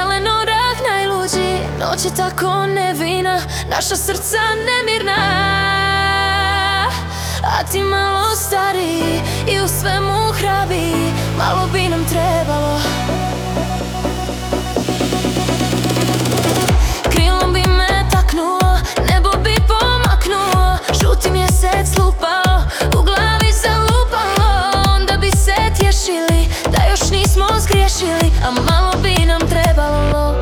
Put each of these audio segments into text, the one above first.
zeleno rak najluđi. Noć je tako nevina, naša srca nemirna. A ti malo stariji i u svemu hrabiji, malo bi nam trebalo. Krilom bi me taknuo, nebo bi pomaknuo, žuti mjesec lupao, u glavi zalupalo. Onda bi se tješili da još nismo zgriješili, a malo bi nam trebalo.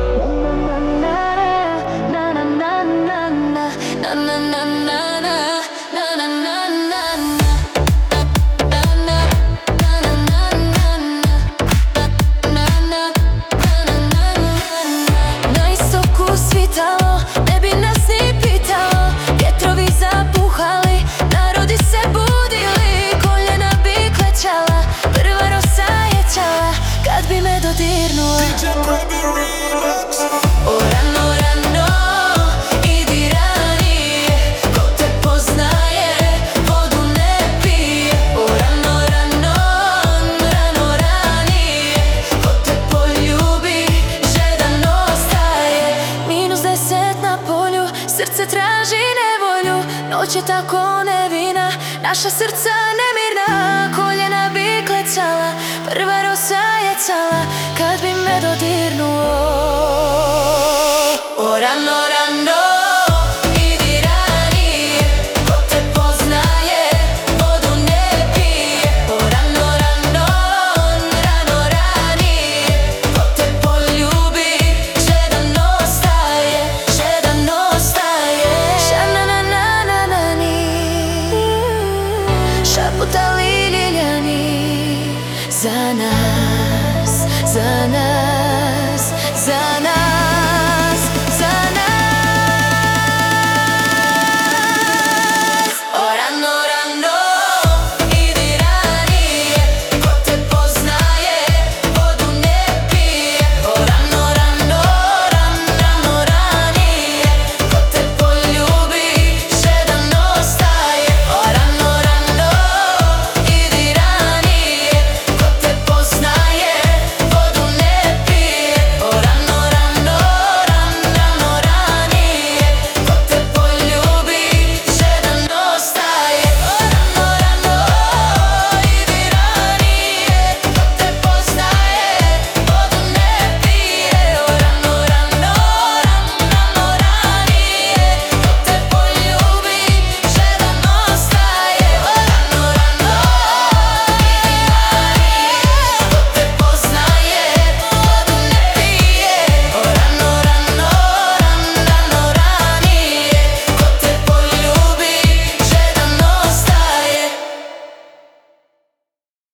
Na istoku svitalo, ne bi nas ni pitalo, vjetrovi zapuhali, narodi se budili, koljena bi klečala, prva rosa je čala kad bi me dodirnuo. O rano, rano, idi ranije, ko te poznaje, vodu ne pije. O rano, rano, rano ranije, ko te poljubi, žedan ostaje. -10 na polju, srce traži nevolju. Noć je tako nevina, naša srca nemirna, koljena bi klecala, prva rosa je cala kad bi me dodirnuo.